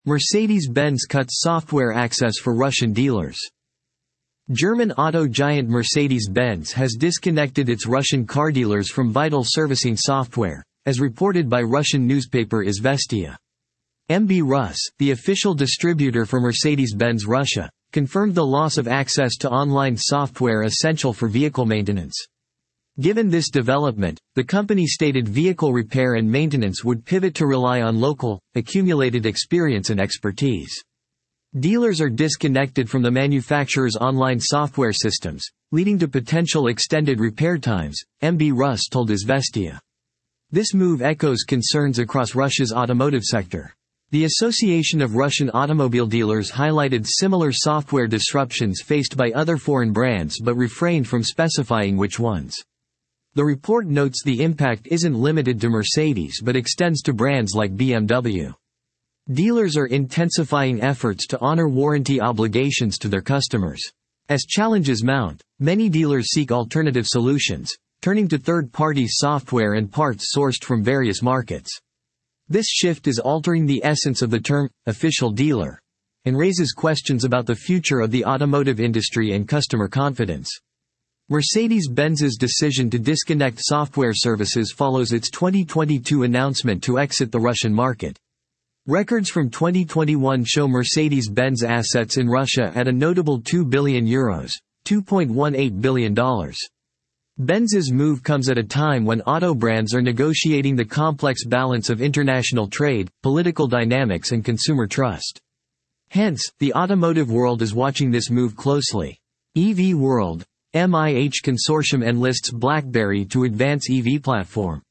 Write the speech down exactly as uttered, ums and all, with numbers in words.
Mercedes-Benz cuts software access for Russian dealers. German auto giant Mercedes-Benz has disconnected its Russian car dealers from vital servicing software, as reported by Russian newspaper Izvestia. M B Rus, the official distributor for Mercedes-Benz Russia, confirmed the loss of access to online software essential for vehicle maintenance. Given this development, the company stated vehicle repair and maintenance would pivot to rely on local, accumulated experience and expertise. Dealers are disconnected from the manufacturer's online software systems, leading to potential extended repair times, M B Rus told Izvestia. This move echoes concerns across Russia's automotive sector. The Association of Russian Automobile Dealers highlighted similar software disruptions faced by other foreign brands but refrained from specifying which ones. The report notes the impact isn't limited to Mercedes but extends to brands like B M W. Dealers are intensifying efforts to honor warranty obligations to their customers. As challenges mount, many dealers seek alternative solutions, turning to third-party software and parts sourced from various markets. This shift is altering the essence of the term, official dealer, and raises questions about the future of the automotive industry and customer confidence. Mercedes-Benz's decision to disconnect software services follows its twenty twenty-two announcement to exit the Russian market. Records from twenty twenty-one show Mercedes-Benz assets in Russia at a notable two billion euros, two point one eight billion dollars. Benz's move comes at a time when auto brands are negotiating the complex balance of international trade, political dynamics and consumer trust. Hence, the automotive world is watching this move closely. E V World, M I H Consortium enlists BlackBerry to advance E V platform.